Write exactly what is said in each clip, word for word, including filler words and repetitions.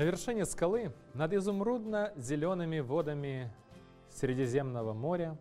На вершине скалы, над изумрудно-зелеными водами Средиземного моря,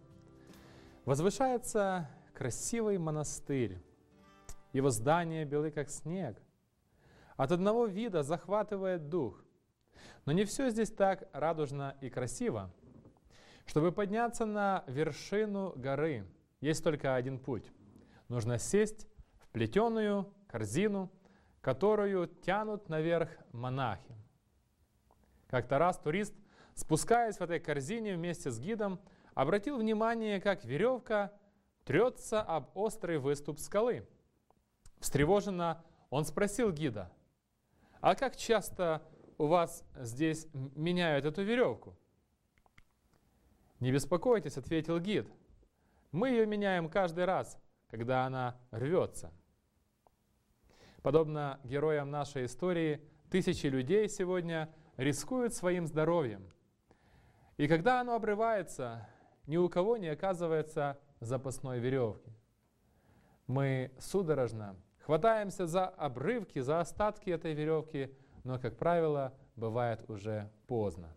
возвышается красивый монастырь. Его здания белы, как снег. От одного вида захватывает дух. Но не все здесь так радужно и красиво. Чтобы подняться на вершину горы, есть только один путь. Нужно сесть в плетеную корзину, которую тянут наверх монахи. Как-то раз турист, спускаясь в этой корзине вместе с гидом, обратил внимание, как веревка трется об острый выступ скалы. Встревоженно он спросил гида: «А как часто у вас здесь меняют эту веревку?» «Не беспокойтесь», — ответил гид, — «мы ее меняем каждый раз, когда она рвется». Подобно героям нашей истории, тысячи людей сегодня рискуют своим здоровьем. И когда оно обрывается, ни у кого не оказывается запасной веревки. Мы судорожно хватаемся за обрывки, за остатки этой веревки, но, как правило, бывает уже поздно.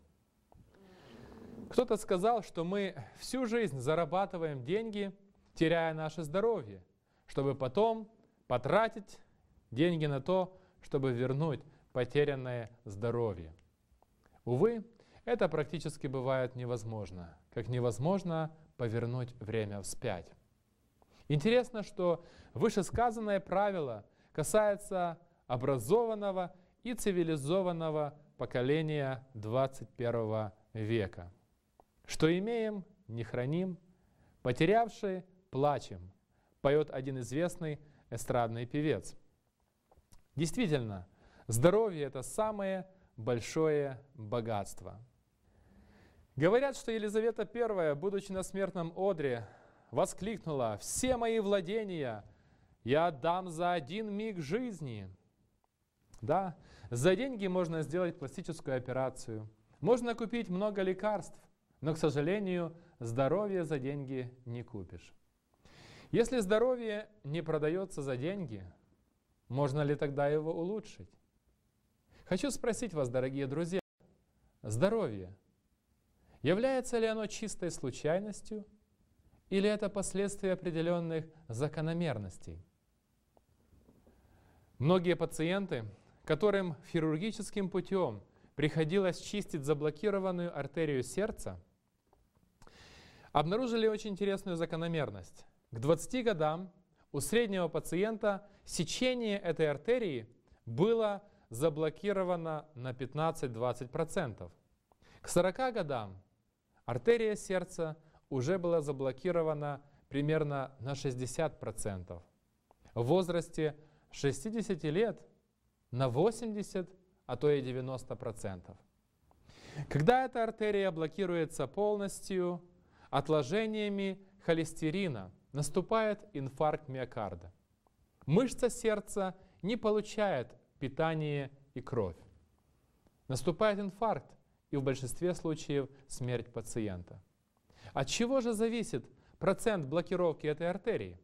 Кто-то сказал, что мы всю жизнь зарабатываем деньги, теряя наше здоровье, чтобы потом потратить деньги на то, чтобы вернуть потерянное здоровье. Увы, это практически бывает невозможно, как невозможно повернуть время вспять. Интересно, что вышесказанное правило касается образованного и цивилизованного поколения двадцать первого века. «Что имеем, не храним, потерявшие плачем», поет один известный эстрадный певец. Действительно, здоровье — это самое большое богатство. Говорят, что Елизавета Первая, будучи на смертном одре, воскликнула: «Все мои владения я отдам за один миг жизни». Да, за деньги можно сделать пластическую операцию, можно купить много лекарств, но, к сожалению, здоровье за деньги не купишь. Если здоровье не продается за деньги, можно ли тогда его улучшить? Хочу спросить вас, дорогие друзья, здоровье, является ли оно чистой случайностью или это последствия определенных закономерностей? Многие пациенты, которым хирургическим путем приходилось чистить заблокированную артерию сердца, обнаружили очень интересную закономерность. К двадцати годам у среднего пациента сечение этой артерии было заблокировано на пятнадцать-двадцать процентов. К сорока годам артерия сердца уже была заблокирована примерно на шестьдесят процентов. В возрасте шестидесяти лет на восемьдесят, а то и девяносто процентов. Когда эта артерия блокируется полностью, отложениями холестерина наступает инфаркт миокарда. Мышца сердца не получает питание и кровь. Наступает инфаркт и в большинстве случаев смерть пациента. От чего же зависит процент блокировки этой артерии?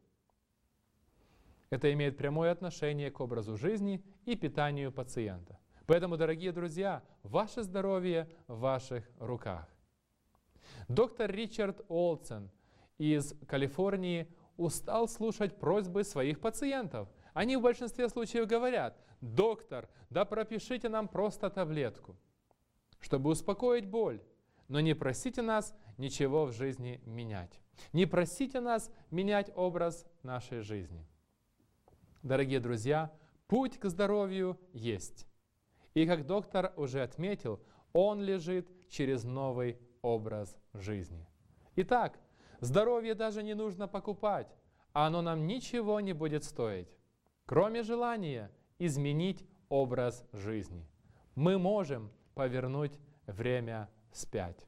Это имеет прямое отношение к образу жизни и питанию пациента. Поэтому, дорогие друзья, ваше здоровье в ваших руках. Доктор Ричард Олдсен из Калифорнии устал слушать просьбы своих пациентов. Они в большинстве случаев говорят: «Доктор, да пропишите нам просто таблетку, чтобы успокоить боль, но не просите нас ничего в жизни менять. Не просите нас менять образ нашей жизни». Дорогие друзья, путь к здоровью есть. И как доктор уже отметил, он лежит через новый образ жизни. Итак, здоровье даже не нужно покупать, а оно нам ничего не будет стоить, кроме желания изменить образ жизни. Мы можем повернуть время вспять.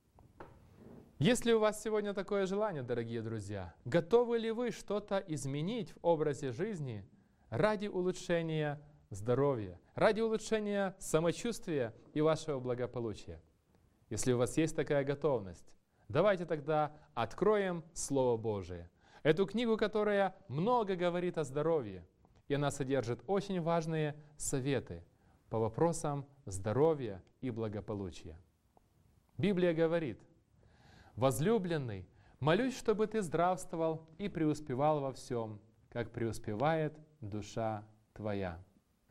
Если у вас сегодня такое желание, дорогие друзья, готовы ли вы что-то изменить в образе жизни ради улучшения здоровья, ради улучшения самочувствия и вашего благополучия? Если у вас есть такая готовность, давайте тогда откроем Слово Божие. Эту книгу, которая много говорит о здоровье, и она содержит очень важные советы, по вопросам здоровья и благополучия. Библия говорит: «Возлюбленный, молюсь, чтобы ты здравствовал и преуспевал во всем, как преуспевает душа твоя».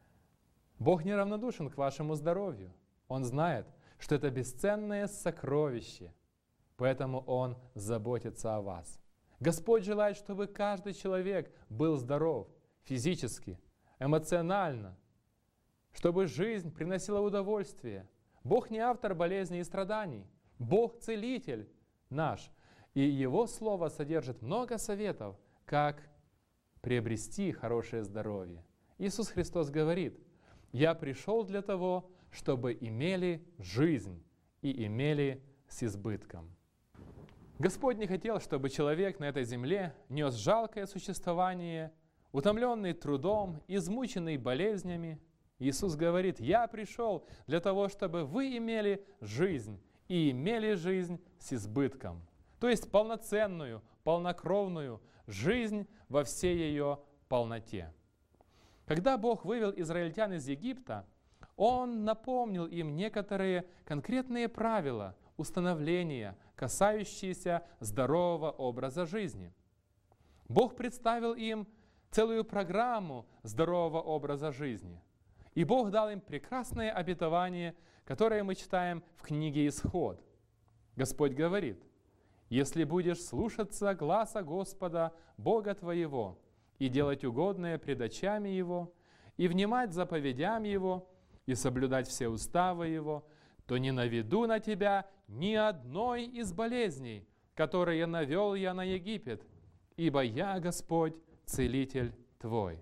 Бог неравнодушен к вашему здоровью. Он знает, что это бесценное сокровище, поэтому Он заботится о вас. Господь желает, чтобы каждый человек был здоров физически, эмоционально, чтобы жизнь приносила удовольствие. Бог не автор болезней и страданий. Бог целитель наш. И Его Слово содержит много советов, как приобрести хорошее здоровье. Иисус Христос говорит: «Я пришел для того, чтобы имели жизнь и имели с избытком». Господь не хотел, чтобы человек на этой земле нес жалкое существование, утомленный трудом, измученный болезнями. Иисус говорит: «Я пришел для того, чтобы вы имели жизнь и имели жизнь с избытком». То есть полноценную, полнокровную жизнь во всей ее полноте. Когда Бог вывел израильтян из Египта, Он напомнил им некоторые конкретные правила установления, касающиеся здорового образа жизни. Бог представил им целую программу здорового образа жизни. И Бог дал им прекрасное обетование, которое мы читаем в книге «Исход». Господь говорит: «Если будешь слушаться гласа Господа, Бога твоего, и делать угодное пред очами Его, и внимать заповедям Его, и соблюдать все уставы Его, то не наведу на тебя ни одной из болезней, которые навел я на Египет, ибо я, Господь, целитель твой».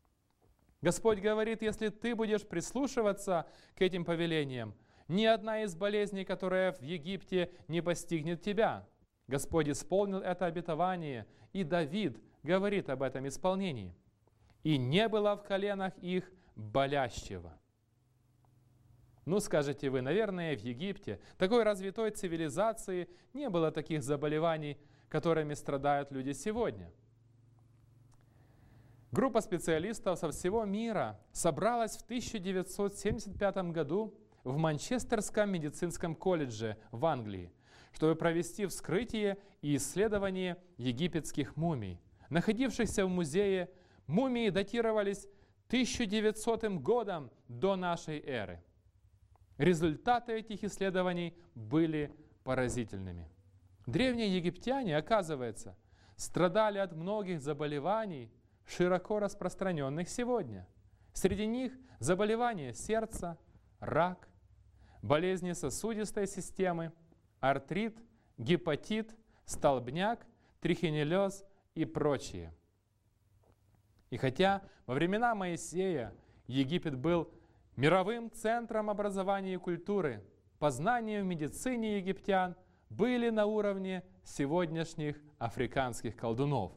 Господь говорит: если ты будешь прислушиваться к этим повелениям, ни одна из болезней, которая в Египте, не постигнет тебя. Господь исполнил это обетование, и Давид говорит об этом исполнении. «И не было в коленах их болящего». Ну, скажете вы, наверное, в Египте, такой развитой цивилизации, не было таких заболеваний, которыми страдают люди сегодня. Группа специалистов со всего мира собралась в тысяча девятьсот семьдесят пятом году в Манчестерском медицинском колледже в Англии, чтобы провести вскрытие и исследование египетских мумий. Находившихся в музее, мумии датировались тысяча девятисотым годом до нашей эры. Результаты этих исследований были поразительными. Древние египтяне, оказывается, страдали от многих заболеваний, широко распространенных сегодня. Среди них заболевания сердца, рак, болезни сосудистой системы, артрит, гепатит, столбняк, трихинеллез и прочие. И хотя во времена Моисея Египет был мировым центром образования и культуры, познания в медицине египтян были на уровне сегодняшних африканских колдунов.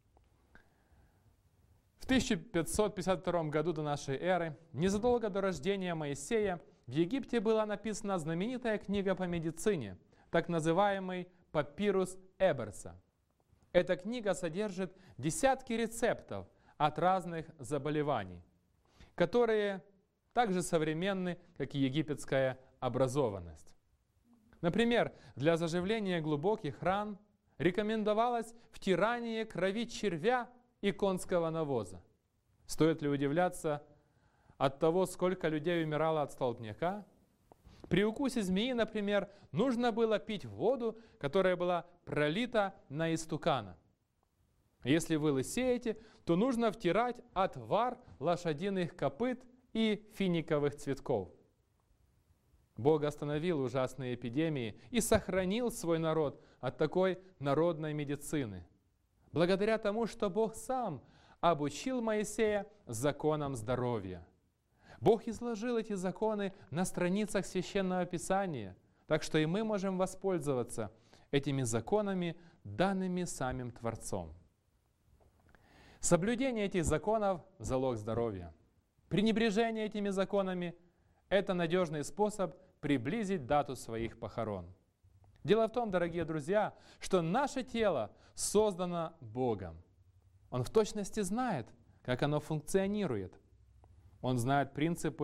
В тысяча пятьсот пятьдесят втором году до нашей эры, незадолго до рождения Моисея, в Египте была написана знаменитая книга по медицине, так называемый папирус Эберса. Эта книга содержит десятки рецептов от разных заболеваний, которые также современны, как и египетская образованность. Например, для заживления глубоких ран рекомендовалось втирание крови червя и конского навоза. Стоит ли удивляться от того, сколько людей умирало от столбняка? При укусе змеи, например, нужно было пить воду, которая была пролита на истукана. Если вы лысеете, то нужно втирать отвар лошадиных копыт и финиковых цветков. Бог остановил ужасные эпидемии и сохранил свой народ от такой народной медицины, благодаря тому, что Бог сам обучил Моисея законам здоровья. Бог изложил эти законы на страницах Священного Писания, так что и мы можем воспользоваться этими законами, данными самим Творцом. Соблюдение этих законов – залог здоровья. Пренебрежение этими законами – это надежный способ приблизить дату своих похорон. Дело в том, дорогие друзья, что наше тело создано Богом. Он в точности знает, как оно функционирует. Он знает принципы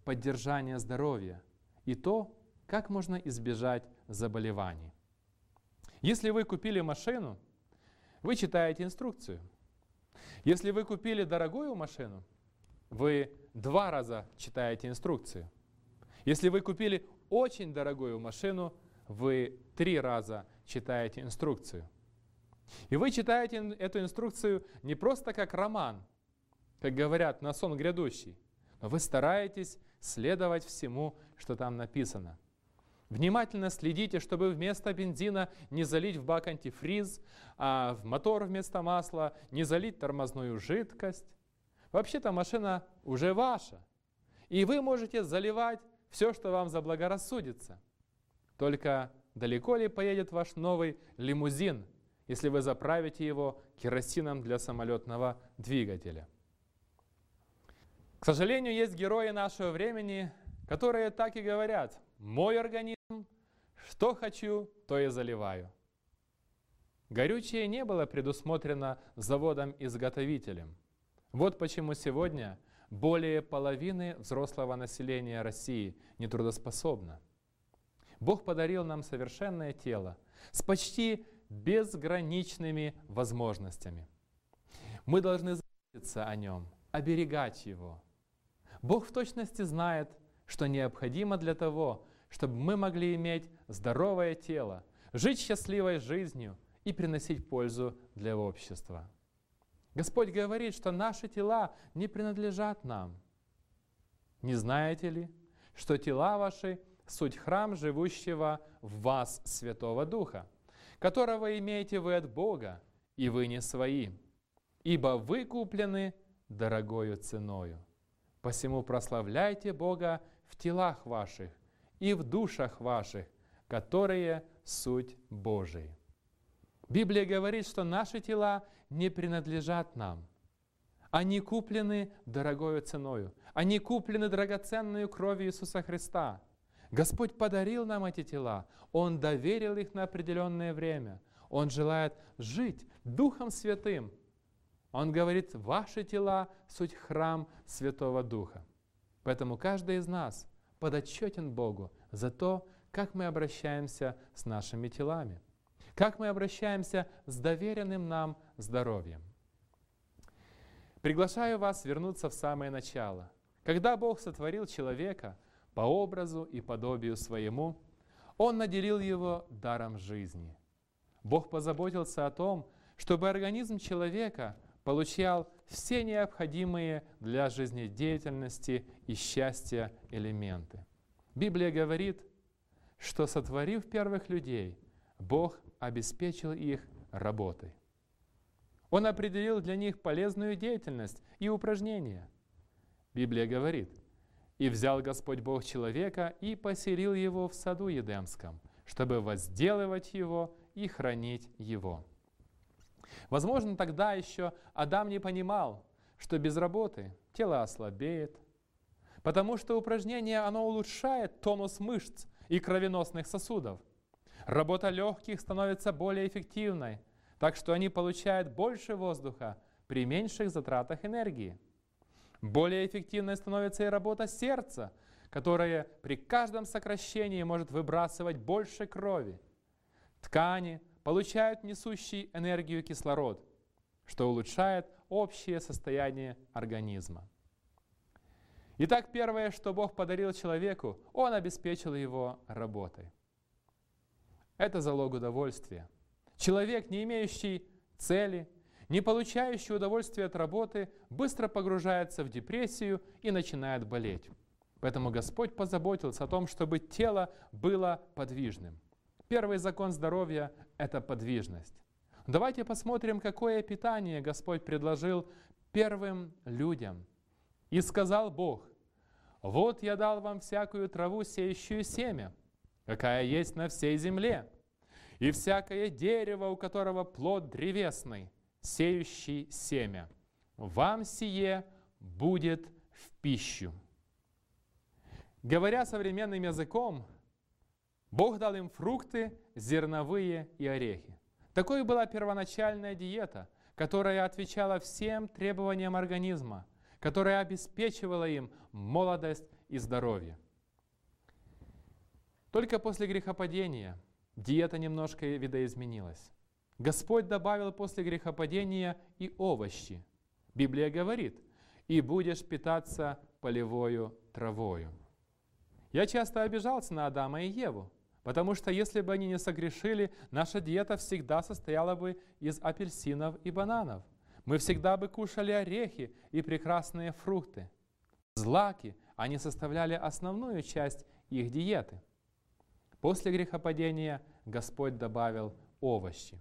поддержания здоровья и то, как можно избежать заболеваний. Если вы купили машину, вы читаете инструкцию. Если вы купили дорогую машину, вы два раза читаете инструкцию. Если вы купили очень дорогую машину, вы три раза читаете инструкцию. И вы читаете эту инструкцию не просто как роман, как говорят, на сон грядущий, но вы стараетесь следовать всему, что там написано. Внимательно следите, чтобы вместо бензина не залить в бак антифриз, а в мотор вместо масла не залить тормозную жидкость. Вообще-то машина уже ваша, и вы можете заливать все, что вам заблагорассудится. Только далеко ли поедет ваш новый лимузин, если вы заправите его керосином для самолетного двигателя? К сожалению, есть герои нашего времени, которые так и говорят: «Мой организм, что хочу, то и заливаю». Горючее не было предусмотрено заводом-изготовителем. Вот почему сегодня более половины взрослого населения России нетрудоспособно. Бог подарил нам совершенное тело с почти безграничными возможностями. Мы должны заботиться о нем, оберегать его. Бог в точности знает, что необходимо для того, чтобы мы могли иметь здоровое тело, жить счастливой жизнью и приносить пользу для общества. Господь говорит, что наши тела не принадлежат нам. Не знаете ли, что тела ваши — суть храм живущего в вас Святого Духа, которого имеете вы от Бога, и вы не свои, ибо вы куплены дорогою ценою. Посему прославляйте Бога в телах ваших и в душах ваших, которые суть Божии. Библия говорит, что наши тела не принадлежат нам. Они куплены дорогою ценою. Они куплены драгоценной кровью Иисуса Христа. Господь подарил нам эти тела. Он доверил их на определенное время. Он желает жить Духом Святым. Он говорит: ваши тела — суть храм Святого Духа. Поэтому каждый из нас подотчетен Богу за то, как мы обращаемся с нашими телами, как мы обращаемся с доверенным нам здоровьем. Приглашаю вас вернуться в самое начало. Когда Бог сотворил человека по образу и подобию своему, Он наделил его даром жизни. Бог позаботился о том, чтобы организм человека получал все необходимые для жизнедеятельности и счастья элементы. Библия говорит, что, сотворив первых людей, Бог обеспечил их работой. Он определил для них полезную деятельность и упражнения. Библия говорит: «И взял Господь Бог человека и поселил его в саду Едемском, чтобы возделывать его и хранить его». Возможно, тогда еще Адам не понимал, что без работы тело ослабеет, потому что упражнение, оно улучшает тонус мышц и кровеносных сосудов. Работа легких становится более эффективной, так что они получают больше воздуха при меньших затратах энергии. Более эффективной становится и работа сердца, которое при каждом сокращении может выбрасывать больше крови. Ткани получают несущий энергию кислород, что улучшает общее состояние организма. Итак, первое, что Бог подарил человеку, Он обеспечил его работой. Это залог удовольствия. Человек, не имеющий цели, не получающий удовольствия от работы, быстро погружается в депрессию и начинает болеть. Поэтому Господь позаботился о том, чтобы тело было подвижным. Первый закон здоровья — это подвижность. Давайте посмотрим, какое питание Господь предложил первым людям. «И сказал Бог: вот я дал вам всякую траву, сеющую семя, какая есть на всей земле, и всякое дерево, у которого плод древесный, сеющий семя. Вам сие будет в пищу». Говоря современным языком, Бог дал им фрукты, зерновые и орехи. Такой была первоначальная диета, которая отвечала всем требованиям организма, которая обеспечивала им молодость и здоровье. Только после грехопадения диета немножко видоизменилась. Господь добавил после грехопадения и овощи. Библия говорит: «И будешь питаться полевою травою». Я часто обижался на Адама и Еву, потому что если бы они не согрешили, наша диета всегда состояла бы из апельсинов и бананов. Мы всегда бы кушали орехи и прекрасные фрукты. Злаки, они составляли основную часть их диеты. После грехопадения Господь добавил овощи.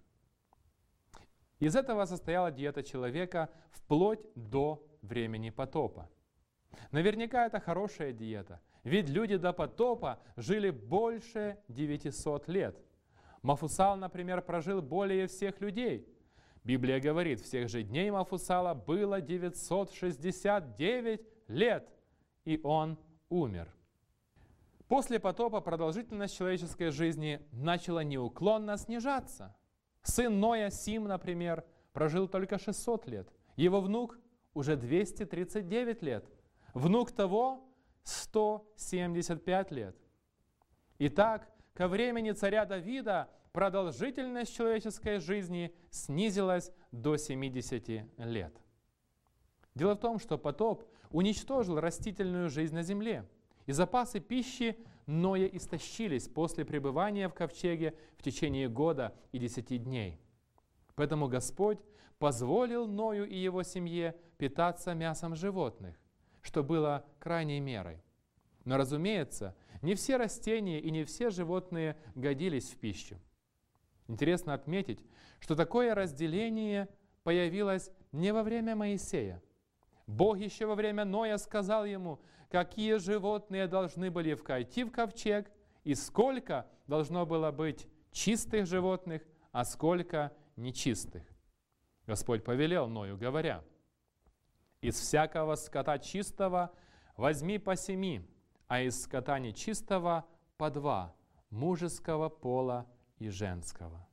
Из этого состояла диета человека вплоть до времени потопа. Наверняка это хорошая диета, ведь люди до потопа жили больше девятисот лет. Мафусал, например, прожил более всех людей. Библия говорит, всех же дней Мафусала было девятьсот шестьдесят девять лет, и он умер. После потопа продолжительность человеческой жизни начала неуклонно снижаться. Сын Ноя, Сим, например, прожил только шестьсот лет. Его внук уже двести тридцать девять лет. Внук того сто семьдесят пять лет. Итак, ко времени царя Давида продолжительность человеческой жизни снизилась до семидесяти лет. Дело в том, что потоп уничтожил растительную жизнь на земле, и запасы пищи Ноя истощились после пребывания в ковчеге в течение года и десяти дней. Поэтому Господь позволил Ною и его семье питаться мясом животных, что было крайней мерой. Но, разумеется, не все растения и не все животные годились в пищу. Интересно отметить, что такое разделение появилось не во время Моисея. Бог еще во время Ноя сказал ему, какие животные должны были войти в ковчег и сколько должно было быть чистых животных, а сколько нечистых. Господь повелел Ною, говоря: «Из всякого скота чистого возьми по семи, а из скота нечистого по два, мужеского пола и женского».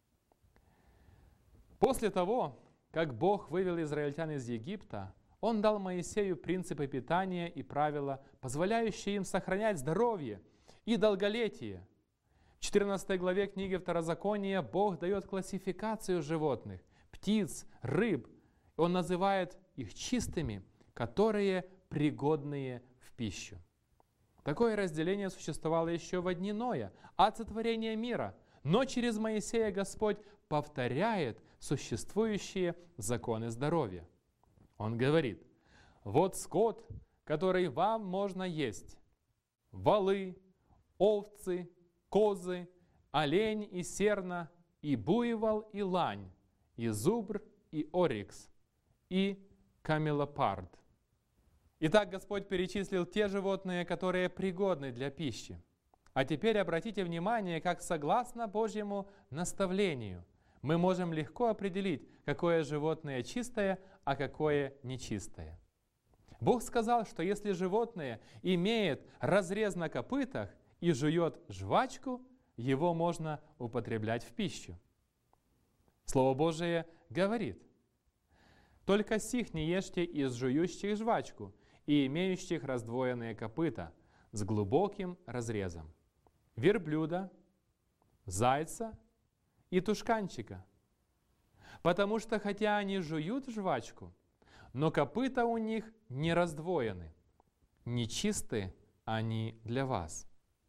После того, как Бог вывел израильтян из Египта, Он дал Моисею принципы питания и правила, позволяющие им сохранять здоровье и долголетие. В четырнадцатой главе книги Второзакония Бог дает классификацию животных, птиц, рыб. Он называет их чистыми, которые пригодные в пищу. Такое разделение существовало еще во дни Ноя, от сотворения мира. Но через Моисея Господь повторяет существующие законы здоровья. Он говорит: «Вот скот, который вам можно есть, волы, овцы, козы, олень и серна, и буйвол, и лань, и зубр, и орикс, и камелопард». Итак, Господь перечислил те животные, которые пригодны для пищи. А теперь обратите внимание, как согласно Божьему наставлению мы можем легко определить, какое животное чистое, а какое нечистое. Бог сказал, что если животное имеет разрез на копытах и жует жвачку, его можно употреблять в пищу. Слово Божие говорит: «Только сих не ешьте из жующих жвачку и имеющих раздвоенные копыта с глубоким разрезом: верблюда, зайца и тушканчика. Потому что хотя они жуют жвачку, но копыта у них не раздвоены, нечисты они для вас.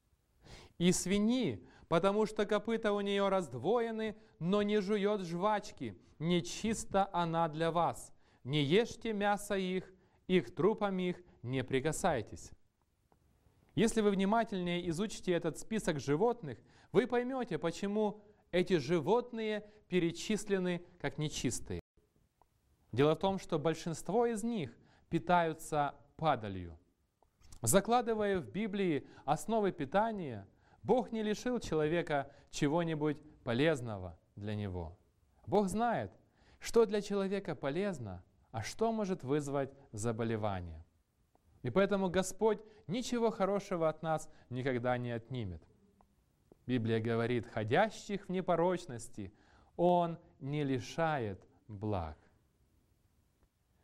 И свиньи, потому что копыта у нее раздвоены, но не жует жвачки, нечиста она для вас. Не ешьте мясо их, их трупам их не прикасайтесь». Если вы внимательнее изучите этот список животных, вы поймете, почему эти животные перечислены как нечистые. Дело в том, что большинство из них питаются падалью. Закладывая в Библии основы питания, Бог не лишил человека чего-нибудь полезного для него. Бог знает, что для человека полезно, а что может вызвать заболевание. И поэтому Господь ничего хорошего от нас никогда не отнимет. Библия говорит: «Ходящих в непорочности Он не лишает благ».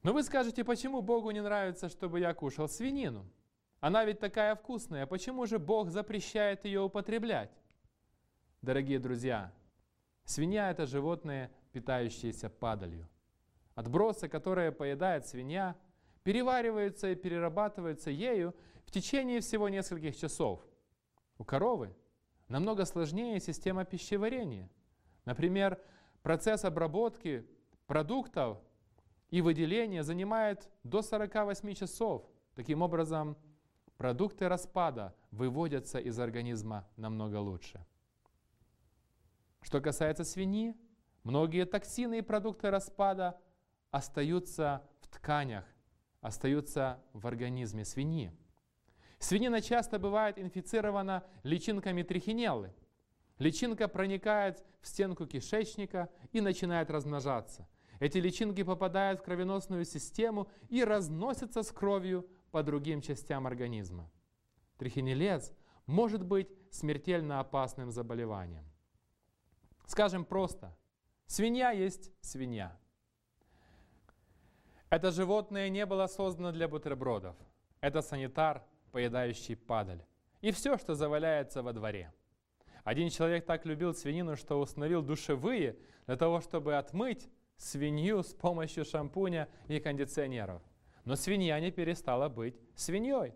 Но вы скажете, почему Богу не нравится, чтобы я кушал свинину? Она ведь такая вкусная, почему же Бог запрещает ее употреблять? Дорогие друзья, свинья – это животное, питающееся падалью. Отбросы, которые поедает свинья, перевариваются и перерабатываются ею в течение всего нескольких часов. У коровы намного сложнее система пищеварения. Например, процесс обработки продуктов и выделения занимает до сорока восьми часов. Таким образом, продукты распада выводятся из организма намного лучше. Что касается свиньи, многие токсины и продукты распада остаются в тканях, остаются в организме свиньи. Свинина часто бывает инфицирована личинками трихинеллы. Личинка проникает в стенку кишечника и начинает размножаться. Эти личинки попадают в кровеносную систему и разносятся с кровью по другим частям организма. Трихинеллез может быть смертельно опасным заболеванием. Скажем просто, свинья есть свинья. Это животное не было создано для бутербродов. Это санитар, поедающий падаль. И все, что заваляется во дворе. Один человек так любил свинину, что установил душевые для того, чтобы отмыть свинью с помощью шампуня и кондиционеров. Но свинья не перестала быть свиньей.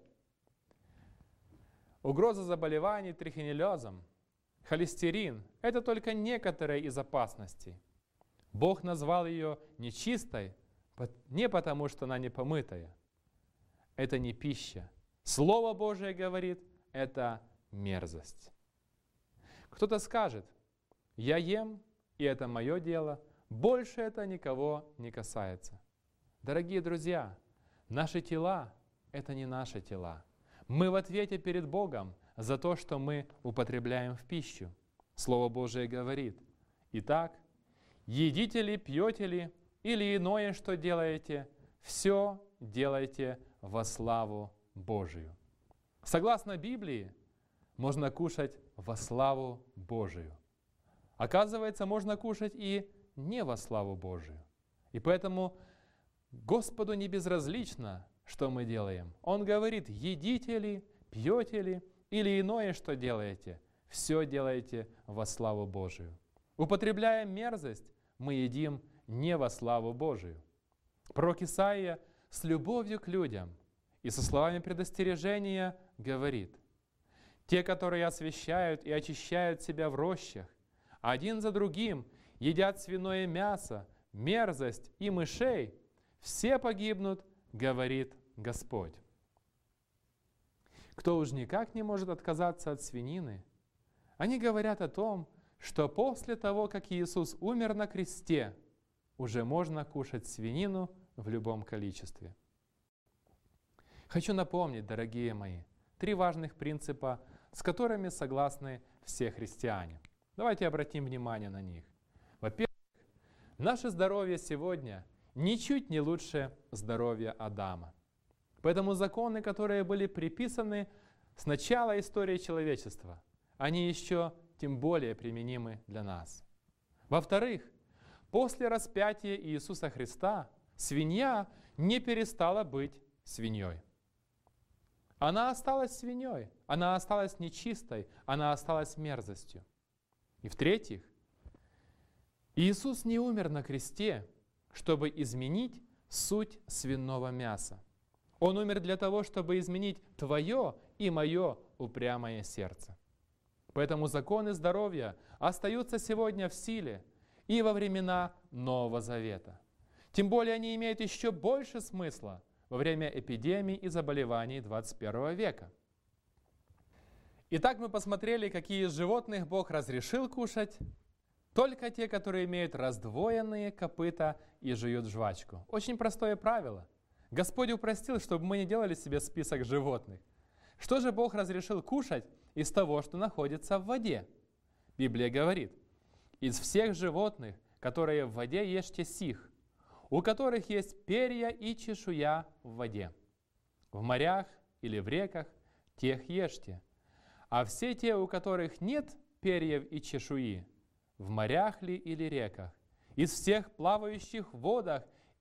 Угроза заболеваний трихинеллезом, холестерин – это только некоторые из опасностей. Бог назвал ее нечистой не потому, что она не помытая. Это не пища. Слово Божие говорит, это мерзость. Кто-то скажет, я ем, и это мое дело, больше это никого не касается. Дорогие друзья, наши тела – это не наши тела. Мы в ответе перед Богом за то, что мы употребляем в пищу. Слово Божие говорит, итак, едите ли, пьете ли, или иное, что делаете, все делайте во славу Божию. Согласно Библии, можно кушать во славу Божию. Оказывается, можно кушать и не во славу Божию. И поэтому Господу не безразлично, что мы делаем. Он говорит, едите ли, пьете ли, или иное, что делаете, все делайте во славу Божию. Употребляя мерзость, мы едим не во славу Божию. Пророк Исаия с любовью к людям и со словами предостережения говорит, те, которые освящают и очищают себя в рощах, один за другим едят свиное мясо, мерзость и мышей, все погибнут, говорит Господь. Кто уж никак не может отказаться от свинины, они говорят о том, что после того, как Иисус умер на кресте, уже можно кушать свинину в любом количестве. Хочу напомнить, дорогие мои, три важных принципа, с которыми согласны все христиане. Давайте обратим внимание на них. Во-первых, наше здоровье сегодня ничуть не лучше здоровья Адама. Поэтому законы, которые были приписаны с начала истории человечества, они еще тем более применимы для нас. Во-вторых, после распятия Иисуса Христа свинья не перестала быть свиньей. Она осталась свиньей, она осталась нечистой, она осталась мерзостью. И в-третьих, Иисус не умер на кресте, чтобы изменить суть свиного мяса. Он умер для того, чтобы изменить твое и мое упрямое сердце. Поэтому законы здоровья остаются сегодня в силе и во времена Нового Завета. Тем более они имеют еще больше смысла во время эпидемий и заболеваний двадцать первого века. Итак, мы посмотрели, какие из животных Бог разрешил кушать. Только те, которые имеют раздвоенные копыта и жуют жвачку. Очень простое правило. Господь упростил, чтобы мы не делали себе список животных. Что же Бог разрешил кушать из того, что находится в воде? Библия говорит, из всех животных, которые в воде, ешьте сих, у которых есть перья и чешуя в воде. В морях или в реках тех ешьте. А все те, у которых нет перьев и чешуи, в морях ли или реках, из всех плавающих в водах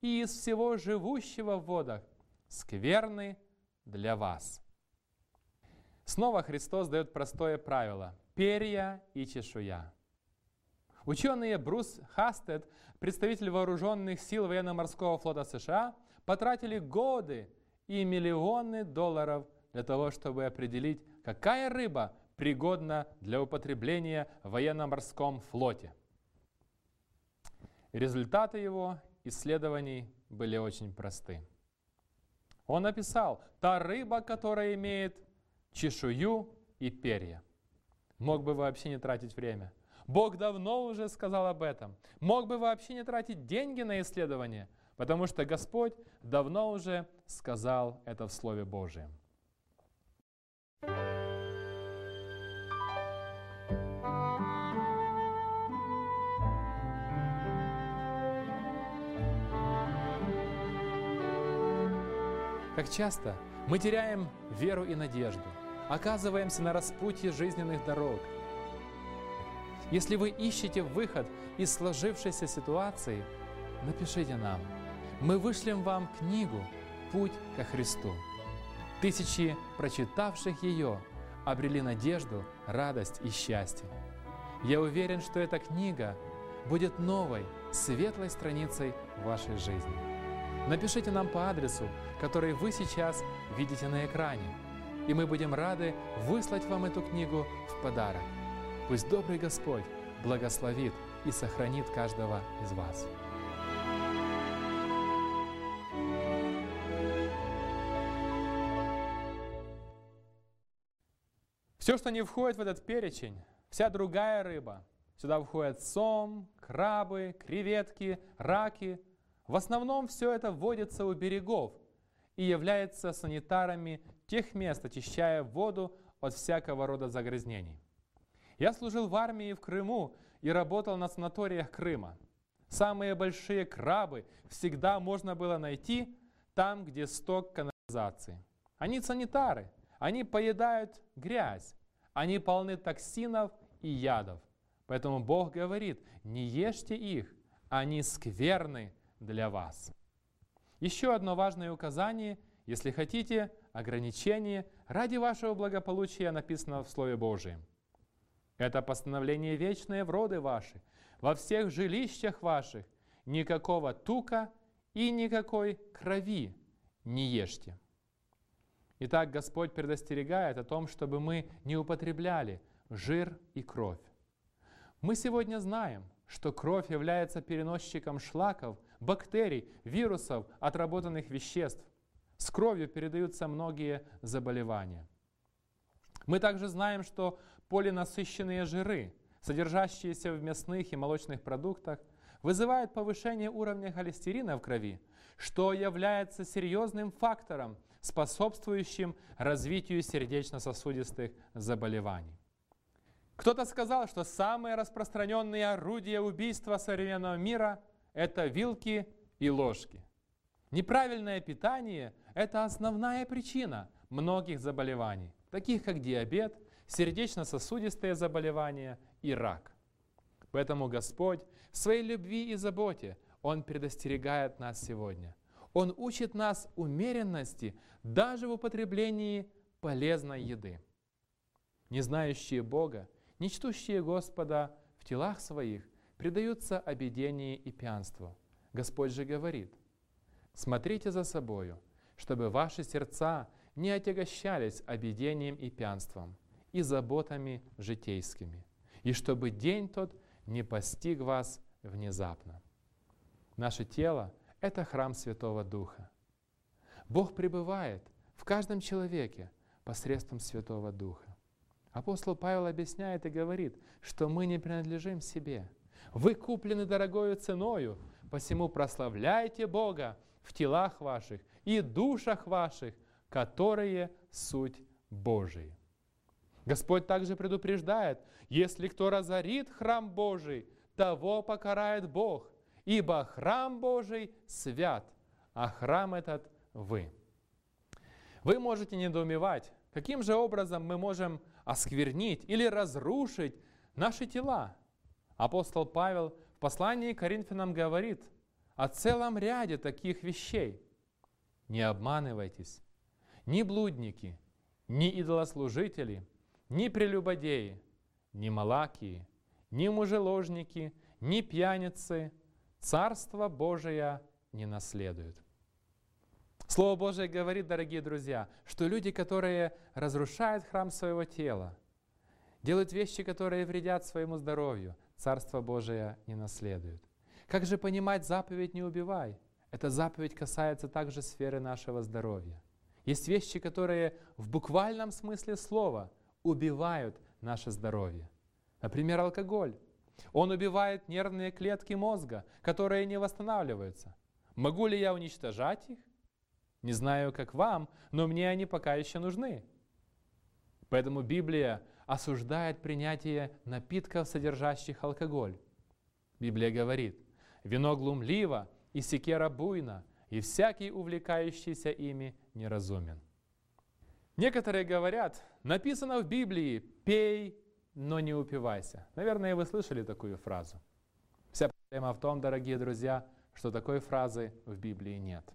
и из всего живущего в водах скверны для вас». Снова Христос дает простое правило – перья и чешуя. Ученые Брус Хастед, представитель вооруженных сил военно-морского флота США, потратили годы и миллионы долларов для того, чтобы определить, какая рыба пригодна для употребления в военно-морском флоте. Результаты его исследований были очень просты. Он написал: «Та рыба, которая имеет чешую и перья». Мог бы вообще не тратить время. Бог давно уже сказал об этом. Мог бы вообще не тратить деньги на исследование, потому что Господь давно уже сказал это в Слове Божьем. Как часто мы теряем веру и надежду, оказываемся на распутье жизненных дорог. Если вы ищете выход из сложившейся ситуации, напишите нам. Мы вышлем вам книгу «Путь ко Христу». Тысячи прочитавших ее обрели надежду, радость и счастье. Я уверен, что эта книга будет новой, светлой страницей в вашей жизни. Напишите нам по адресу, который вы сейчас видите на экране, и мы будем рады выслать вам эту книгу в подарок. Пусть добрый Господь благословит и сохранит каждого из вас. Все, что не входит в этот перечень, вся другая рыба, сюда входят сом, крабы, креветки, раки. В основном все это водится у берегов и является санитарами тех мест, очищая воду от всякого рода загрязнений. Я служил в армии в Крыму и работал на санаториях Крыма. Самые большие крабы всегда можно было найти там, где сток канализации. Они санитары, они поедают грязь, они полны токсинов и ядов. Поэтому Бог говорит: не ешьте их, они скверны для вас. Еще одно важное указание, если хотите, ограничение ради вашего благополучия написано в Слове Божьем. Это постановление вечное в роды ваши, во всех жилищах ваших, никакого тука и никакой крови не ешьте. Итак, Господь предостерегает о том, чтобы мы не употребляли жир и кровь. Мы сегодня знаем, что кровь является переносчиком шлаков, бактерий, вирусов, отработанных веществ. С кровью передаются многие заболевания. Мы также знаем, что полинасыщенные жиры, содержащиеся в мясных и молочных продуктах, вызывают повышение уровня холестерина в крови, что является серьезным фактором, способствующим развитию сердечно-сосудистых заболеваний. Кто-то сказал, что самые распространенные орудия убийства современного мира – это вилки и ложки. Неправильное питание – это основная причина многих заболеваний, таких как диабет, сердечно-сосудистые заболевания и рак. Поэтому Господь в своей любви и заботе, Он предостерегает нас сегодня. Он учит нас умеренности даже в употреблении полезной еды. Не знающие Бога, не чтущие Господа в телах своих предаются обедению и пьянству. Господь же говорит: смотрите за собою, чтобы ваши сердца не отягощались обедением и пьянством и заботами житейскими, и чтобы день тот не постиг вас внезапно. Наше тело — это храм Святого Духа. Бог пребывает в каждом человеке посредством Святого Духа. Апостол Павел объясняет и говорит, что мы не принадлежим себе. Вы куплены дорогою ценою, посему прославляйте Бога в телах ваших и душах ваших, которые суть Божий. Господь также предупреждает: если кто разорит храм Божий, того покарает Бог, ибо храм Божий свят, а храм этот вы. Вы можете недоумевать, каким же образом мы можем осквернить или разрушить наши тела. Апостол Павел в послании к Коринфянам говорит о целом ряде таких вещей. Не обманывайтесь. Ни блудники, ни идолослужители, ни прелюбодеи, ни малакии, ни мужеложники, ни пьяницы Царство Божие не наследуют. Слово Божие говорит, дорогие друзья, что люди, которые разрушают храм своего тела, делают вещи, которые вредят своему здоровью, Царство Божие не наследуют. Как же понимать заповедь «не убивай»? Эта заповедь касается также сферы нашего здоровья. Есть вещи, которые в буквальном смысле слова убивают наше здоровье. Например, алкоголь. Он убивает нервные клетки мозга, которые не восстанавливаются. Могу ли я уничтожать их? Не знаю, как вам, но мне они пока еще нужны. Поэтому Библия осуждает принятие напитков, содержащих алкоголь. Библия говорит: «Вино глумливо, и секера буйна, и всякий, увлекающийся ими, неразумен». Некоторые говорят, написано в Библии: «Пей, но не упивайся». Наверное, вы слышали такую фразу. Вся проблема в том, дорогие друзья, что такой фразы в Библии нет.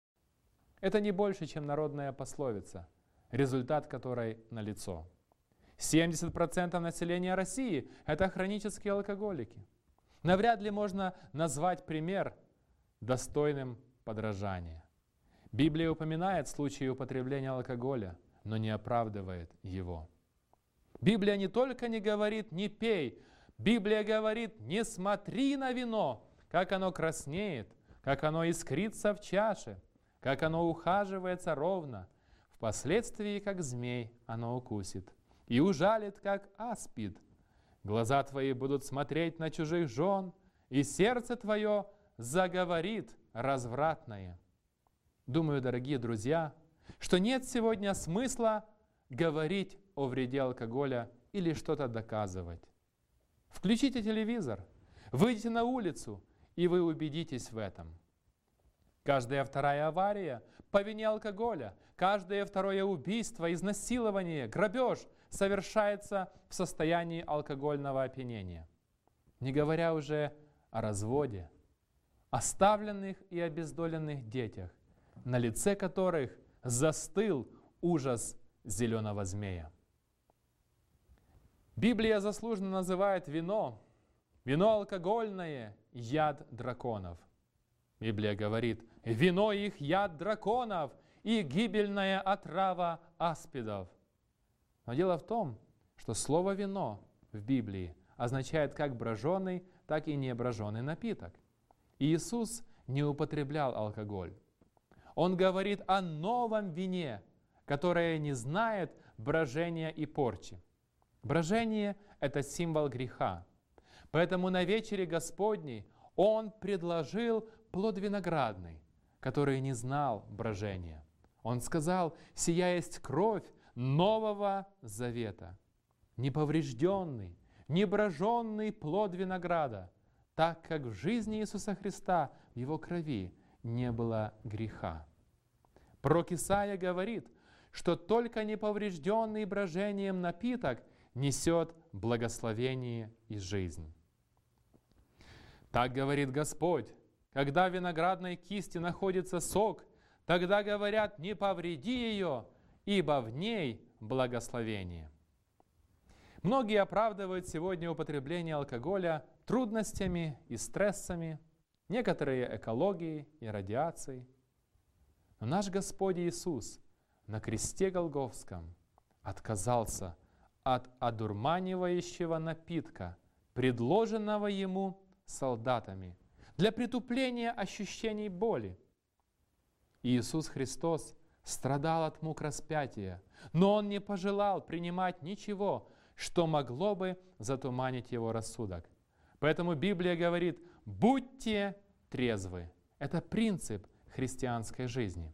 Это не больше, чем народная пословица, результат которой налицо. семьдесят процентов населения России – это хронические алкоголики. Навряд ли можно назвать пример достойным подражания. Библия упоминает случаи употребления алкоголя, но не оправдывает его. Библия не только не говорит «не пей», Библия говорит «не смотри на вино, как оно краснеет, как оно искрится в чаше, как оно ухаживается ровно, впоследствии, как змей, оно укусит, и ужалит, как аспид. Глаза твои будут смотреть на чужих жен, и сердце твое заговорит развратное». Думаю, дорогие друзья, что нет сегодня смысла говорить о вреде алкоголя или что-то доказывать. Включите телевизор, выйдите на улицу, и вы убедитесь в этом. Каждая вторая авария по вине алкоголя, каждое второе убийство, изнасилование, грабеж совершается в состоянии алкогольного опьянения. Не говоря уже о разводе, оставленных и обездоленных детях, на лице которых застыл ужас зеленого змея. Библия заслуженно называет вино, вино алкогольное, яд драконов. Библия говорит: «Вино их яд драконов и гибельная отрава аспидов». Но дело в том, что слово «вино» в Библии означает как броженый, так и неброженый напиток. И Иисус не употреблял алкоголь. Он говорит о новом вине, которое не знает брожения и порчи. Брожение – это символ греха. Поэтому на вечере Господней Он предложил плод виноградный, который не знал брожения. Он сказал: «Сия есть кровь нового завета, неповрежденный, неброженный плод винограда, так как в жизни Иисуса Христа, в Его крови, не было греха». Пророк Исаия говорит, что только неповрежденный брожением напиток несет благословение и жизнь. Так говорит Господь: когда в виноградной кисти находится сок, тогда говорят: «Не повреди ее, ибо в ней благословение». Многие оправдывают сегодня употребление алкоголя трудностями и стрессами, некоторые экологией и радиацией. Но наш Господь Иисус на кресте Голгофском отказался от одурманивающего напитка, предложенного Ему солдатами, для притупления ощущений боли. Иисус Христос страдал от мук распятия, но Он не пожелал принимать ничего, что могло бы затуманить Его рассудок. Поэтому Библия говорит: «Будьте трезвы». Это принцип христианской жизни.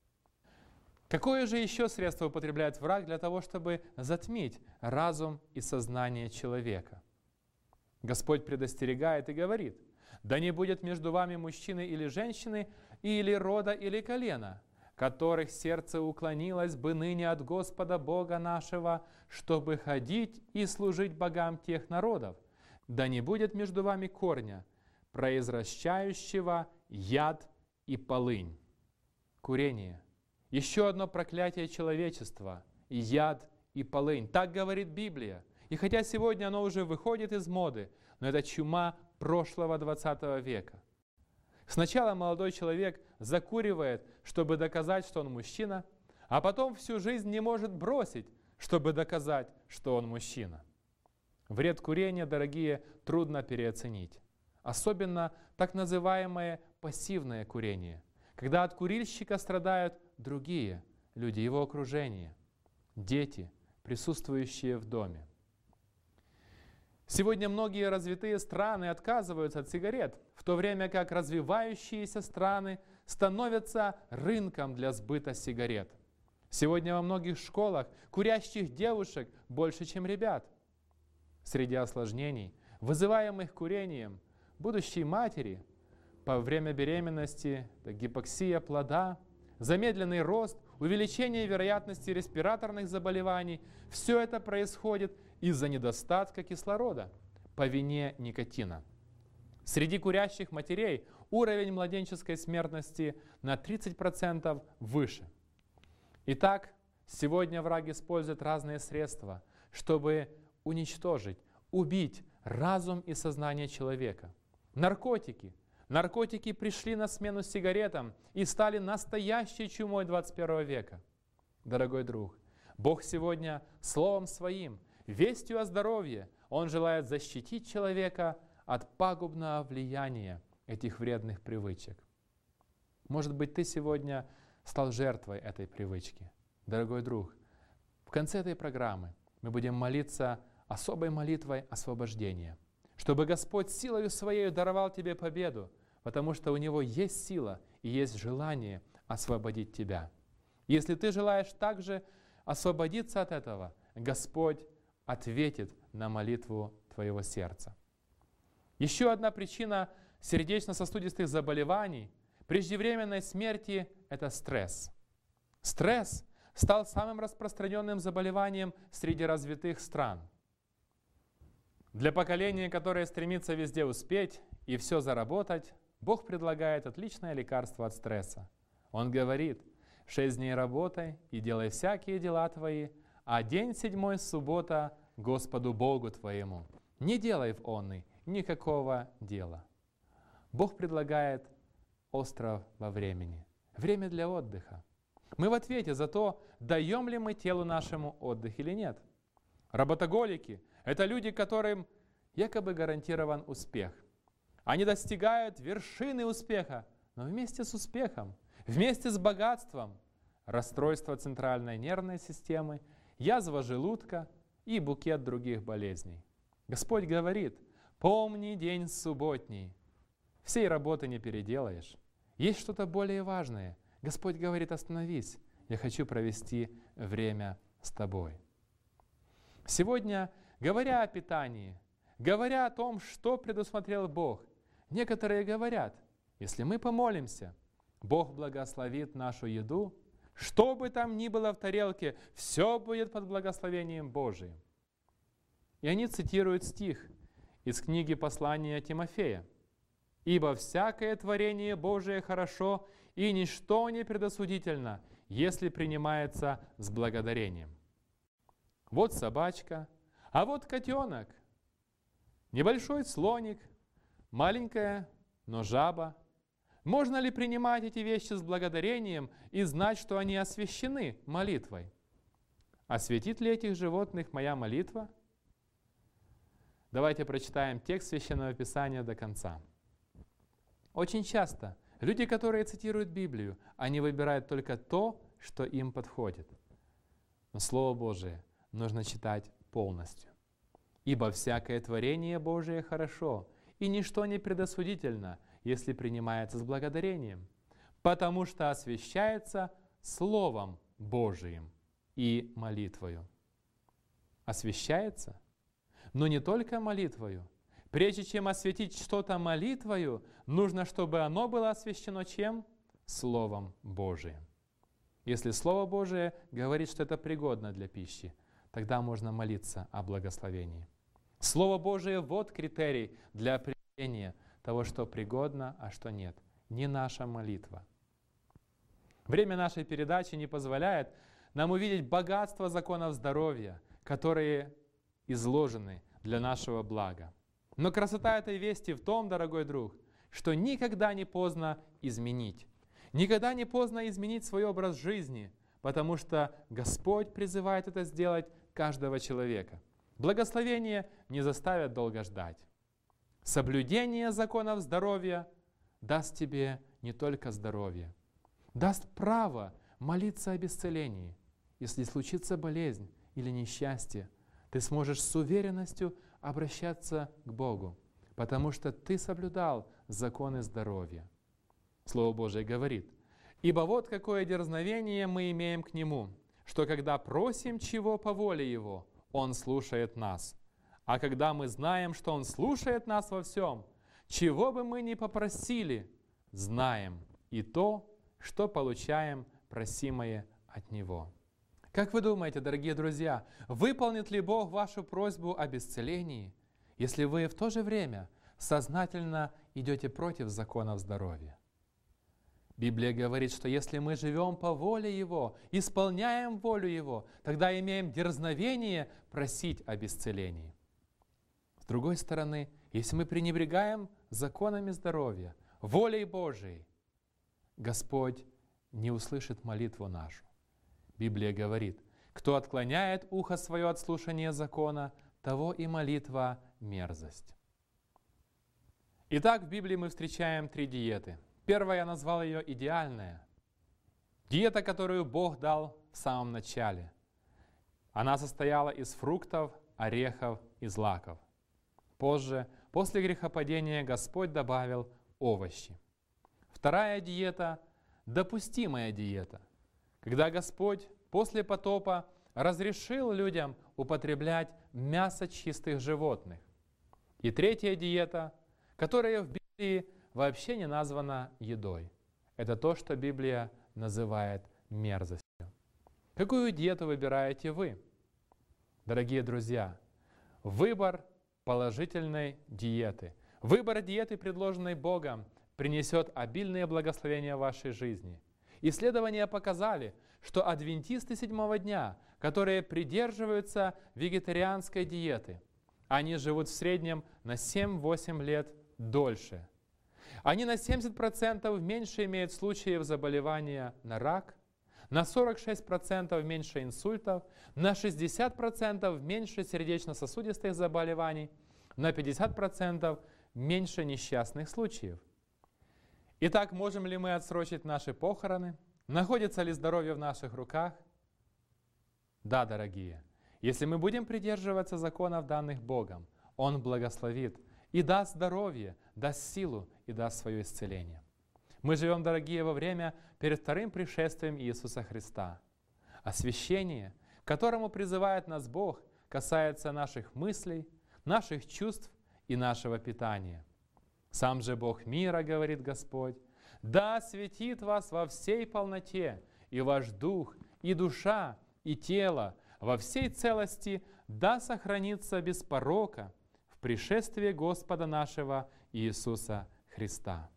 Какое же еще средство употребляет враг для того, чтобы затмить разум и сознание человека? Господь предостерегает и говорит: «Да не будет между вами мужчины или женщины, или рода, или колена, которых сердце уклонилось бы ныне от Господа Бога нашего, чтобы ходить и служить богам тех народов. Да не будет между вами корня, произвращающего яд и полынь. Курение. Еще одно проклятие человечества – яд и полынь. Так говорит Библия. И хотя сегодня оно уже выходит из моды, но это чума прошлого двадцатого века. Сначала молодой человек закуривает, чтобы доказать, что он мужчина, а потом всю жизнь не может бросить, чтобы доказать, что он мужчина. Вред курения, дорогие, трудно переоценить. Особенно так называемое пассивное курение, когда от курильщика страдают другие люди его окружения, дети, присутствующие в доме. Сегодня многие развитые страны отказываются от сигарет, в то время как развивающиеся страны становятся рынком для сбыта сигарет. Сегодня во многих школах курящих девушек больше, чем ребят. Среди осложнений, вызываемых курением, будущей матери по время беременности, гипоксия плода, замедленный рост, увеличение вероятности респираторных заболеваний – все это происходит из-за недостатка кислорода по вине никотина. Среди курящих матерей уровень младенческой смертности на тридцать процентов выше. Итак, сегодня враг использует разные средства, чтобы уничтожить, убить разум и сознание человека. Наркотики. Наркотики пришли на смену сигаретам и стали настоящей чумой двадцать первого века. Дорогой друг, Бог сегодня Словом Своим, вестью о здоровье, Он желает защитить человека от пагубного влияния этих вредных привычек. Может быть, ты сегодня стал жертвой этой привычки. Дорогой друг, в конце этой программы мы будем молиться особой молитвой освобождения, чтобы Господь силою Своей даровал тебе победу, потому что у Него есть сила и есть желание освободить тебя. Если ты желаешь также освободиться от этого, Господь ответит на молитву твоего сердца. Еще одна причина сердечно-сосудистых заболеваний, преждевременной смерти – это стресс. Стресс стал самым распространенным заболеванием среди развитых стран. Для поколения, которое стремится везде успеть и все заработать, Бог предлагает отличное лекарство от стресса. Он говорит: «Шесть дней работай и делай всякие дела твои, а день седьмой суббота Господу Богу твоему. Не делай в онный никакого дела». Бог предлагает остров во времени, время для отдыха. Мы в ответе за то, даем ли мы телу нашему отдых или нет. Работоголики – это люди, которым якобы гарантирован успех. Они достигают вершины успеха, но вместе с успехом, вместе с богатством, расстройство центральной нервной системы, язва желудка и букет других болезней. Господь говорит: «Помни день субботний». Всей работы не переделаешь. Есть что-то более важное. Господь говорит: остановись, я хочу провести время с тобой. Сегодня, говоря о питании, говоря о том, что предусмотрел Бог, некоторые говорят: если мы помолимся, Бог благословит нашу еду, что бы там ни было в тарелке, все будет под благословением Божиим. И они цитируют стих из книги послания Тимофея: «Ибо всякое творение Божие хорошо, и ничто не предосудительно, если принимается с благодарением». Вот собачка, а вот котенок, небольшой слоник, маленькая, но жаба. Можно ли принимать эти вещи с благодарением и знать, что они освящены молитвой? Осветит ли этих животных моя молитва? Давайте прочитаем текст Священного Писания до конца. Очень часто люди, которые цитируют Библию, они выбирают только то, что им подходит. Но Слово Божие нужно читать полностью. «Ибо всякое творение Божие хорошо, и ничто не предосудительно, если принимается с благодарением, потому что освящается Словом Божиим и молитвою». Освящается? Но не только молитвою. Прежде чем осветить что-то молитвою, нужно, чтобы оно было освящено чем? Словом Божиим. Если Слово Божие говорит, что это пригодно для пищи, тогда можно молиться о благословении. Слово Божие – вот критерий для определения того, что пригодно, а что нет. не наша молитва. Время нашей передачи не позволяет нам увидеть богатство законов здоровья, которые изложены для нашего блага. Но красота этой вести в том, дорогой друг, что никогда не поздно изменить. Никогда не поздно изменить свой образ жизни, потому что Господь призывает это сделать каждого человека. Благословение не заставят долго ждать. Соблюдение законов здоровья даст тебе не только здоровье, даст право молиться об исцелении. Если случится болезнь или несчастье, ты сможешь с уверенностью обращаться к Богу, потому что ты соблюдал законы здоровья. Слово Божие говорит: «Ибо вот какое дерзновение мы имеем к Нему, что когда просим чего по воле Его, Он слушает нас. А когда мы знаем, что Он слушает нас во всем, чего бы мы ни попросили, знаем и то, что получаем просимое от Него». Как вы думаете, дорогие друзья, выполнит ли Бог вашу просьбу об исцелении, если вы в то же время сознательно идете против законов здоровья? Библия говорит, что если мы живем по воле Его, исполняем волю Его, тогда имеем дерзновение просить об исцелении. С другой стороны, если мы пренебрегаем законами здоровья, волей Божией, Господь не услышит молитву нашу. Библия говорит: кто отклоняет ухо свое от слушания закона, того и молитва мерзость. Итак, в Библии мы встречаем три диеты. Первая я назвал ее идеальная. Диета, которую Бог дал в самом начале. Она состояла из фруктов, орехов и злаков. Позже, после грехопадения, Господь добавил овощи. Вторая диета – допустимая диета, когда Господь после потопа разрешил людям употреблять мясо чистых животных. И третья диета, которая в Библии вообще не названа едой. Это то, что Библия называет мерзостью. Какую диету выбираете вы? Дорогие друзья, выбор положительной диеты, выбор диеты, предложенной Богом, принесет обильные благословения в вашей жизни. Исследования показали, что адвентисты седьмого дня, которые придерживаются вегетарианской диеты, они живут в среднем на семь-восемь лет дольше. Они на семьдесят процентов меньше имеют случаев заболевания на рак, на сорок шесть процентов меньше инсультов, на шестьдесят процентов меньше сердечно-сосудистых заболеваний, на пятьдесят процентов меньше несчастных случаев. Итак, можем ли мы отсрочить наши похороны? Находится ли здоровье в наших руках? Да, дорогие. Если мы будем придерживаться законов, данных Богом, Он благословит и даст здоровье, даст силу и даст свое исцеление. Мы живем, дорогие, во время перед вторым пришествием Иисуса Христа. Освящение, к которому призывает нас Бог, касается наших мыслей, наших чувств и нашего питания. Сам же Бог мира, говорит Господь, да осветит вас во всей полноте, и ваш дух, и душа, и тело во всей целости да сохранится без порока в пришествии Господа нашего Иисуса Христа.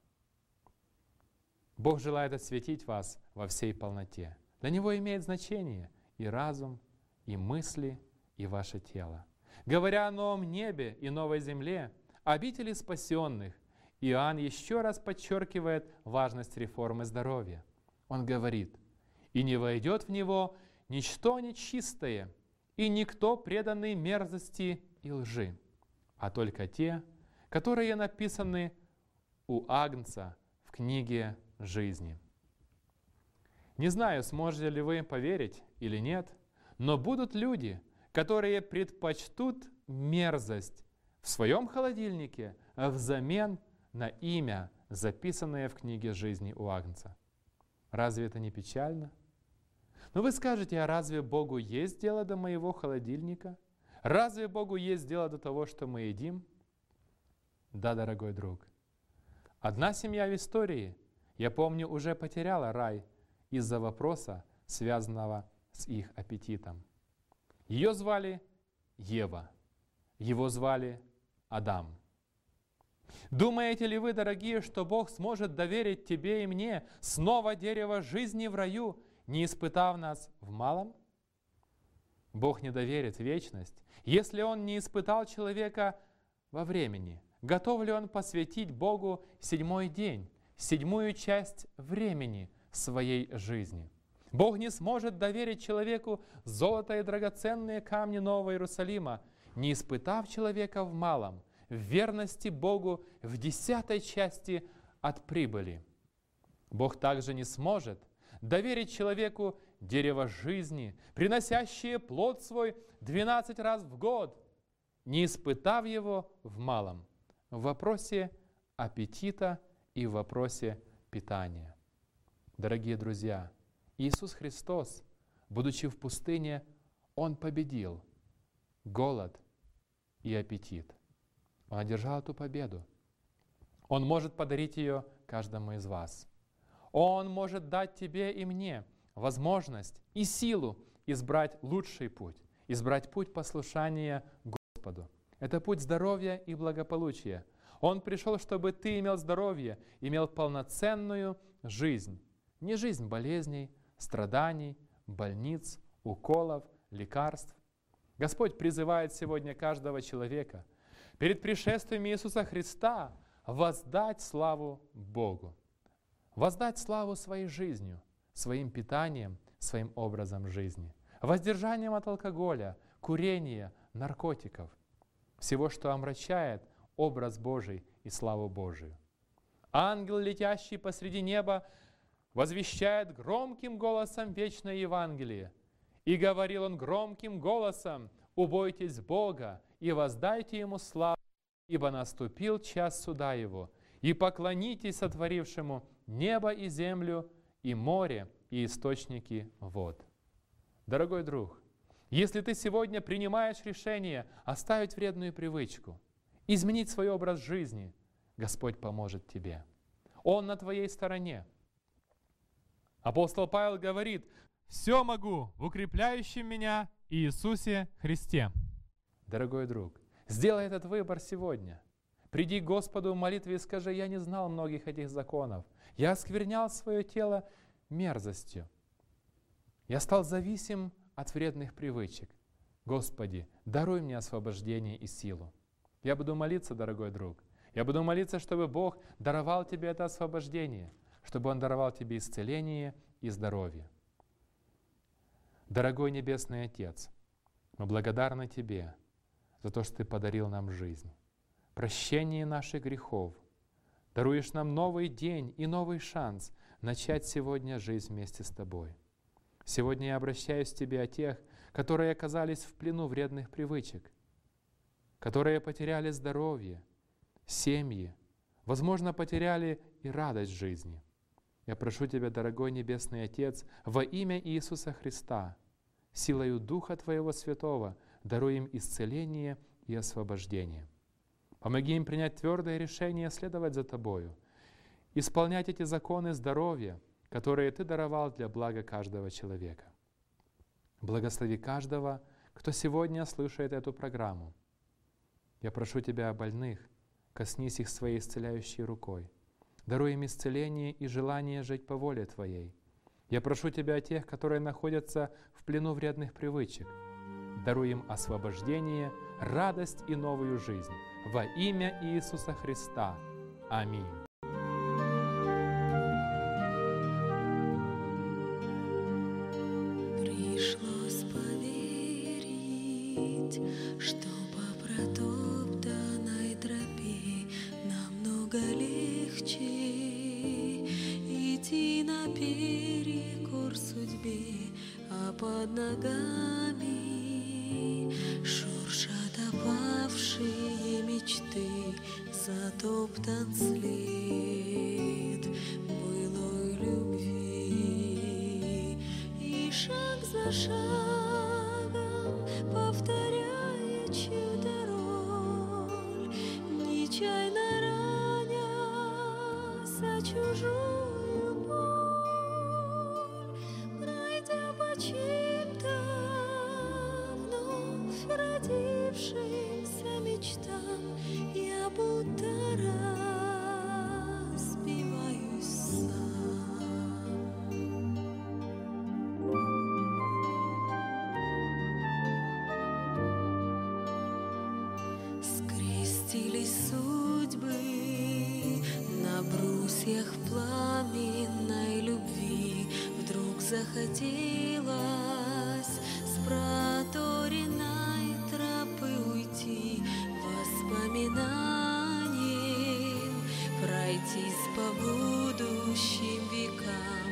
Бог желает осветить вас во всей полноте. Для Него имеет значение и разум, и мысли, и ваше тело. Говоря о новом небе и новой земле, обители спасенных, Иоанн еще раз подчеркивает важность реформы здоровья. Он говорит: «И не войдет в него ничто нечистое, и никто преданный мерзости и лжи, а только те, которые написаны у Агнца в книге жизни». Не знаю, сможете ли вы поверить или нет, но будут люди, которые предпочтут мерзость в своем холодильнике взамен на имя, записанное в книге жизни у Агнца. Разве это не печально? Но вы скажете: а разве Богу есть дело до моего холодильника? Разве Богу есть дело до того, что мы едим? Да, дорогой друг. Одна семья в истории, я помню, уже потеряла рай из-за вопроса, связанного с их аппетитом. Ее звали Ева, его звали Адам. Думаете ли вы, дорогие, что Бог сможет доверить тебе и мне снова дерево жизни в раю, не испытав нас в малом? Бог не доверит вечность, если Он не испытал человека во времени. Готов ли Он посвятить Богу седьмой день, седьмую часть времени своей жизни? Бог не сможет доверить человеку золото и драгоценные камни Нового Иерусалима, не испытав человека в малом, в верности Богу в десятой части от прибыли. Бог также не сможет доверить человеку дерево жизни, приносящее плод свой двенадцать раз в год, не испытав его в малом, в вопросе аппетита и в вопросе питания. Дорогие друзья, Иисус Христос, будучи в пустыне, Он победил голод и аппетит. Он одержал эту победу. Он может подарить ее каждому из вас. Он может дать тебе и мне возможность и силу избрать лучший путь, избрать путь послушания Господу. Это путь здоровья и благополучия. Он пришел, чтобы ты имел здоровье, имел полноценную жизнь. Не жизнь болезней, страданий, больниц, уколов, лекарств. Господь призывает сегодня каждого человека перед пришествием Иисуса Христа воздать славу Богу. Воздать славу своей жизнью, своим питанием, своим образом жизни. Воздержанием от алкоголя, курения, наркотиков. Всего, что омрачает образ Божий и славу Божию. Ангел, летящий посреди неба, возвещает громким голосом вечное Евангелие. И говорил он громким голосом: «Убойтесь Бога и воздайте Ему славу, ибо наступил час суда Его, и поклонитесь сотворившему небо и землю, и море, и источники вод». Дорогой друг, если ты сегодня принимаешь решение оставить вредную привычку, изменить свой образ жизни, Господь поможет тебе. Он на твоей стороне. Апостол Павел говорит: «Все могу в укрепляющем меня Иисусе Христе». Дорогой друг, сделай этот выбор сегодня. Приди к Господу в молитве и скажи: «Я не знал многих этих законов. Я осквернял свое тело мерзостью. Я стал зависим от вредных привычек. Господи, даруй мне освобождение и силу». Я буду молиться, дорогой друг. Я буду молиться, чтобы Бог даровал тебе это освобождение, чтобы Он даровал тебе исцеление и здоровье. Дорогой Небесный Отец, мы благодарны Тебе за то, что Ты подарил нам жизнь, прощение наших грехов, даруешь нам новый день и новый шанс начать сегодня жизнь вместе с Тобой. Сегодня я обращаюсь к Тебе о тех, которые оказались в плену вредных привычек, которые потеряли здоровье, семьи, возможно, потеряли и радость жизни. Я прошу Тебя, дорогой Небесный Отец, во имя Иисуса Христа, силою Духа Твоего Святого, даруй им исцеление и освобождение. Помоги им принять твердое решение следовать за Тобою, исполнять эти законы здоровья, которые Ты даровал для блага каждого человека. Благослови каждого, кто сегодня слушает эту программу. Я прошу Тебя о больных, коснись их своей исцеляющей рукой. Даруй им исцеление и желание жить по воле Твоей. Я прошу Тебя о тех, которые находятся в плену вредных привычек. Даруй им освобождение, радость и новую жизнь. Во имя Иисуса Христа. Аминь. Пришлось поверить, что по протоптанной тропе намного легче идти наперекор судьбе, а под ногами шуршат опавшие мечты, затоптан след былой любви. И шаг за шагом, повторяя чью-то роль, нечаянно ранясь чужую боль, пройдя по чьим-то вновь родившимся мечтам, я будто рад. всех пламенной любви вдруг захотелось с проторенной тропы уйти, воспоминанием пройтись по будущим векам,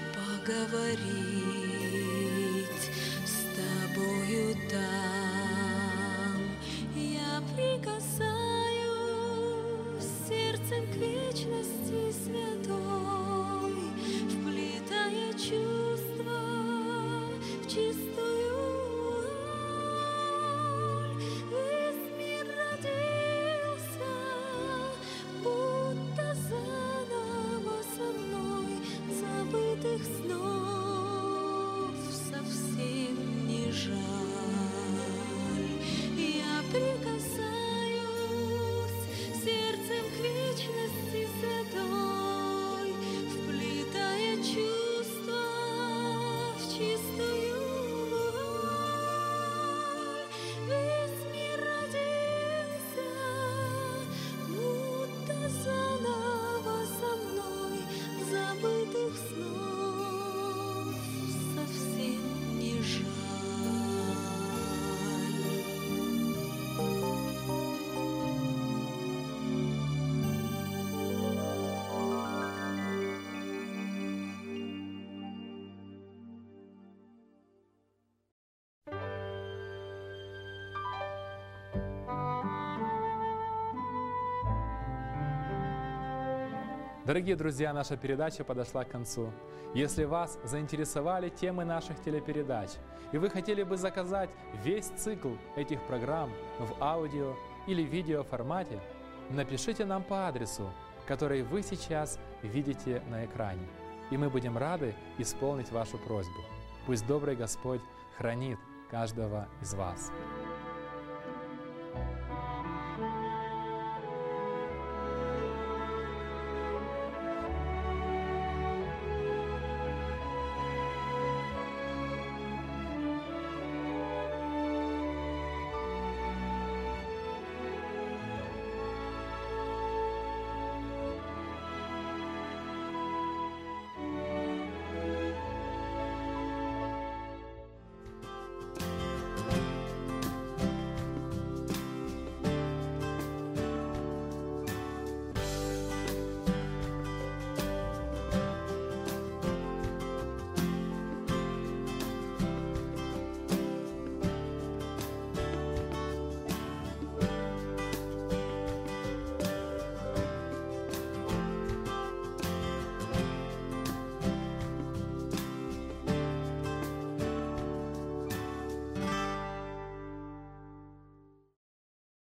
поговорить с тобою там. Я прикасаюсь сердцем к вечности святой, вплетая чувства в чистую роль. Весь мир родился, будто заново со мной, забытых снов совсем не жаль. Я прикасаюсь сердцем к вечности святой, вплетая чувства в чистую роль. Весь мир родился, будто заново со мной, забытых снов совсем не жаль. Дорогие друзья, наша передача подошла к концу. Если вас заинтересовали темы наших телепередач, и вы хотели бы заказать весь цикл этих программ в аудио или видео формате, напишите нам по адресу, который вы сейчас видите на экране, и мы будем рады исполнить вашу просьбу. Пусть добрый Господь хранит каждого из вас.